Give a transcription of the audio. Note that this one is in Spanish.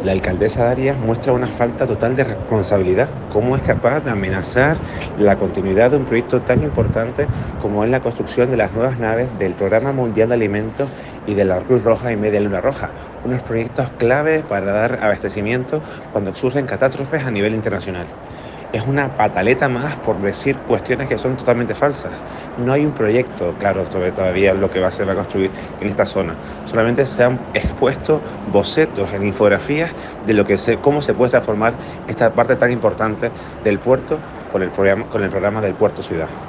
La alcaldesa Arias muestra una falta total de responsabilidad. ¿Cómo es capaz de amenazar la continuidad de un proyecto tan importante como es la construcción de las nuevas naves del Programa Mundial de Alimentos y de la Cruz Roja y Media Luna Roja? Unos proyectos clave para dar abastecimiento cuando surgen catástrofes a nivel internacional. Es una pataleta más por decir cuestiones que son totalmente falsas. No hay un proyecto claro sobre todavía lo que se va a construir en esta zona. Solamente se han expuesto bocetos en infografías de cómo se puede transformar esta parte tan importante del puerto con el programa del Puerto Ciudad.